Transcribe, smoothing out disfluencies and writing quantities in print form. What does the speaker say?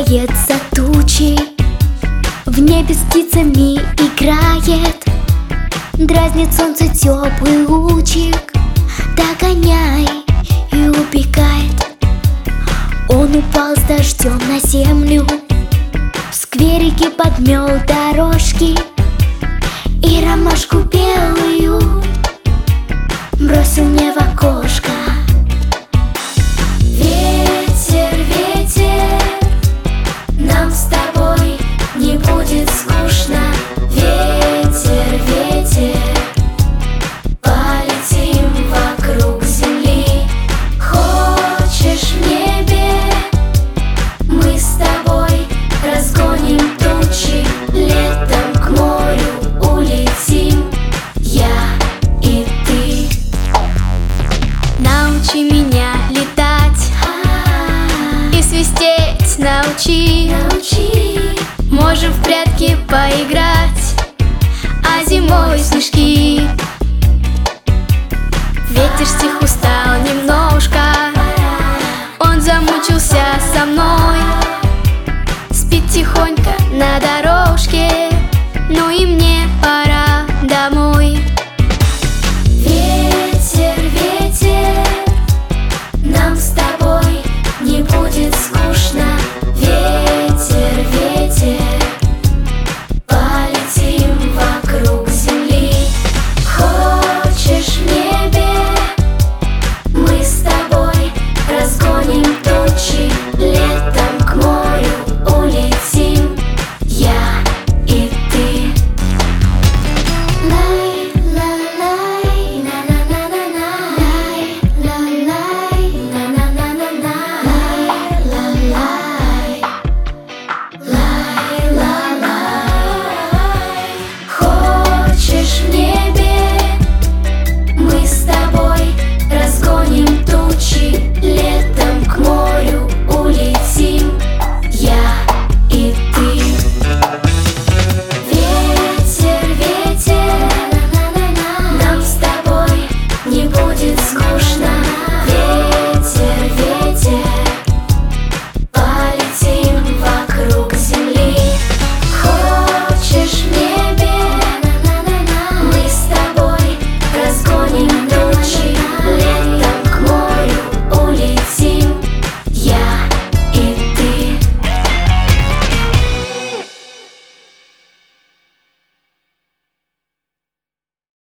скрывается тучей, в небе с птицами играет, дразнит солнце теплый лучик, догоняй и убегает. Он упал с дождем на землю, в скверике подмел дорожки и ромашку белую бросил мне в окошко. Ветер, ветер, нам с тобой не будет скучно. Ветер, ветер, полетим вокруг земли. Хочешь в небе мы с тобой разгоним тучи, летом к морю улетим, я и ты. Научи меня летать и свистеть научи. Можем в прятки поиграть, а зимой снежки. Ветер стих устал немного,